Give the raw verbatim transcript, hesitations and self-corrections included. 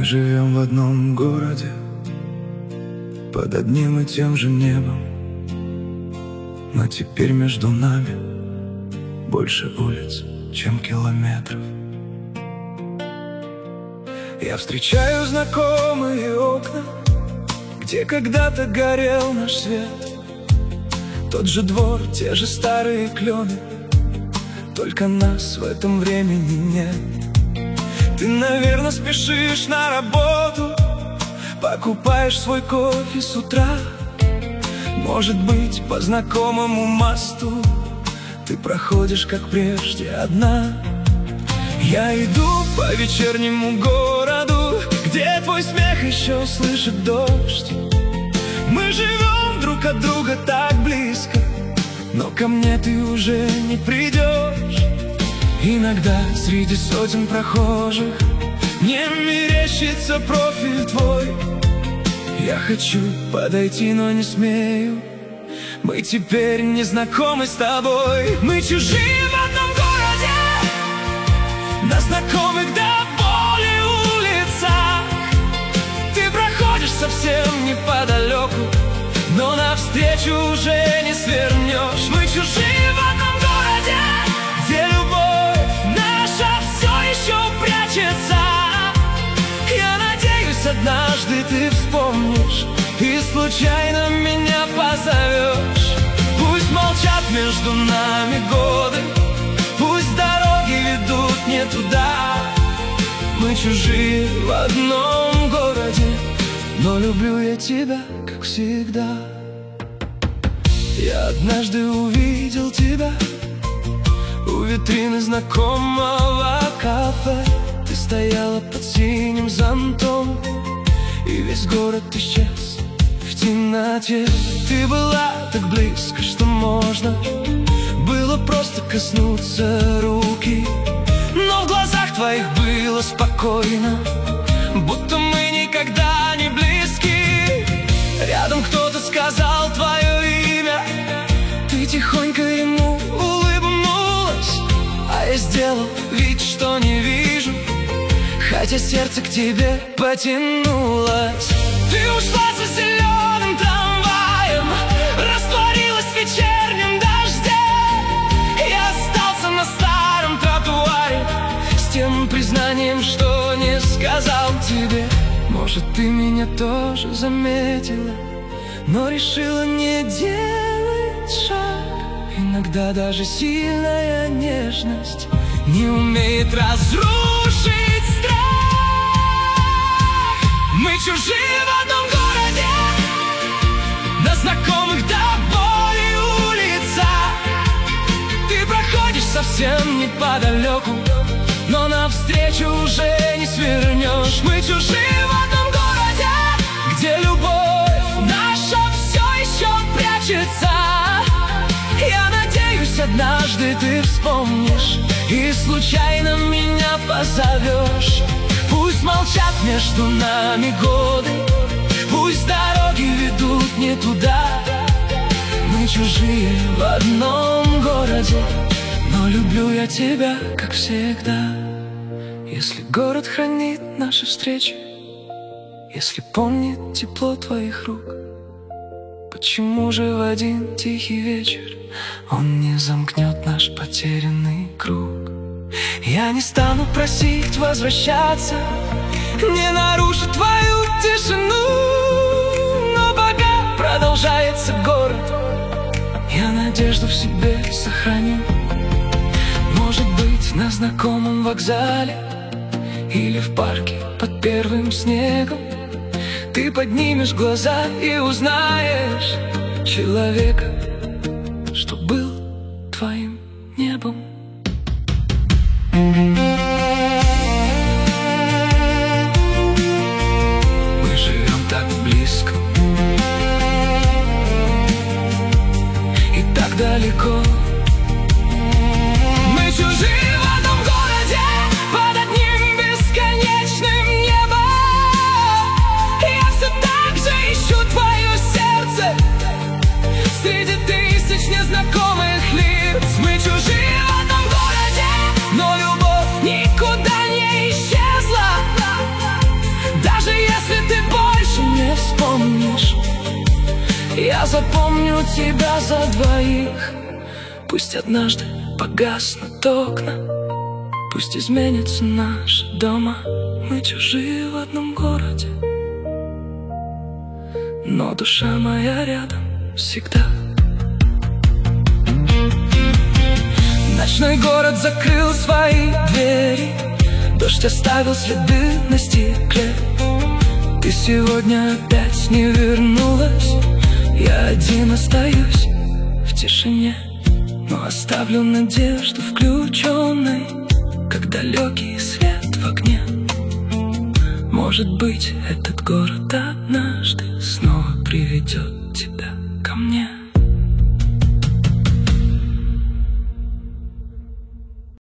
Мы живем в одном городе, под одним и тем же небом, но теперь между нами больше улиц, чем километров. Я встречаю знакомые окна, где когда-то горел наш свет. Тот же двор, те же старые клены, только нас в этом времени нет. Ты, наверное, спешишь на работу, покупаешь свой кофе с утра. Может быть, по знакомому мосту ты проходишь, как прежде, одна. Я иду по вечернему городу, где твой смех еще слышит дождь. Мы живем друг от друга так близко, но ко мне ты уже не придешь. Иногда среди сотен прохожих мне мерещится профиль твой. Я хочу подойти, но не смею. Мы теперь не знакомы с тобой. Мы чужие в одном городе, на знакомых до боли улицах. Ты проходишь совсем неподалеку, но навстречу уже не свернешь. Мы чужие в одном городе, где любовь наша все еще прячется. Я надеюсь, однажды ты вспомнишь и случайно меня позовешь. Пусть молчат между нами годы, пусть дороги ведут не туда. Мы чужие в одном городе, но люблю я тебя, как всегда. Я однажды увидел тебя у витрины знакомого кафе. Ты стояла под синим зонтом, и весь город исчез в темноте. Ты была так близко, что можно было просто коснуться руки, но в глазах твоих было спокойно, будто мы никогда не близки. Рядом кто-то сказал твое имя, ты тихонько ему улыбнулась, а я сделал вид, что не вижу, хотя сердце к тебе потянулось. Ты ушла за зеленым трамваем, растворилась в вечернем дожде. Я остался на старом тротуаре с тем признанием, что не сказал тебе. Может, ты меня тоже заметила, но решила не делать шаг. Иногда даже сильная нежность не умеет разрушить страх. Мы чужие в одном городе, на знакомых до боли улицах. Ты проходишь совсем неподалеку, но навстречу уже не свернешь. Мы чужие в одном городе, где любовь наша все еще прячется. Я надеюсь, однажды ты вспомнишь и случайно меня позовешь. Пусть молчат между нами годы, пусть дороги ведут не туда. Мы чужие в одном городе, но люблю я тебя, как всегда. Если город хранит наши встречи, если помнит тепло твоих рук, почему же в один тихий вечер он не замкнет наш потерянный круг? Я не стану просить возвращаться, не нарушу твою тишину, но пока продолжается город, я надежду в себе сохраню. Может быть, на знакомом вокзале или в парке под первым снегом ты поднимешь глаза и узнаешь человека, что был твоим небом. Мы живем так близко и так далеко. Мы чужие в одном городе, под одним бесконечным небом. Я все так же ищу твое сердце среди Я запомню тебя за двоих. Пусть однажды погаснут окна, пусть изменятся наши дома. Мы чужие в одном городе, но душа моя рядом всегда. Ночной город закрыл свои двери, дождь оставил следы на стекле. Ты сегодня опять не вернулась, я один остаюсь в тишине, но оставлю надежду включенной, как далекий свет в окне. Может быть, этот город однажды снова приведет тебя ко мне.